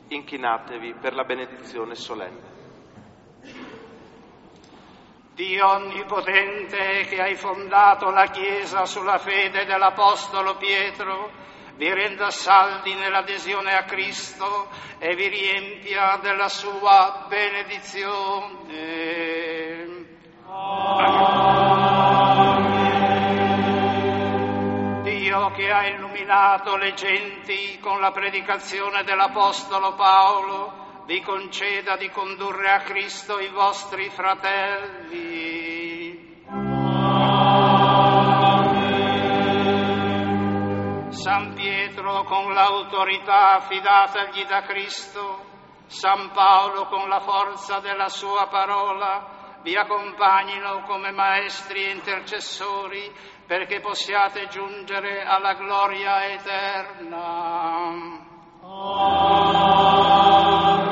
Inchinatevi per la benedizione solenne. Dio onnipotente, che hai fondato la Chiesa sulla fede dell'Apostolo Pietro, vi renda saldi nell'adesione a Cristo e vi riempia della sua benedizione. Amen. Dio che ha illuminato le genti con la predicazione dell'Apostolo Paolo, vi conceda di condurre a Cristo i vostri fratelli. Amen. San Pietro con l'autorità affidatagli da Cristo, San Paolo con la forza della sua parola, vi accompagnino come maestri e intercessori perché possiate giungere alla gloria eterna. Amen.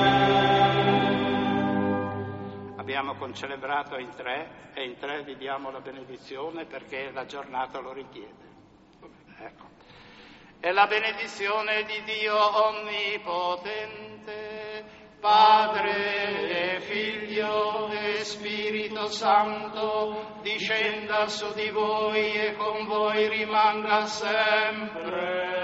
Abbiamo concelebrato in tre e in tre vi diamo la benedizione perché la giornata lo richiede. Ecco. E la benedizione di Dio Onnipotente, Padre e Figlio e Spirito Santo, discenda su di voi e con voi rimanga sempre.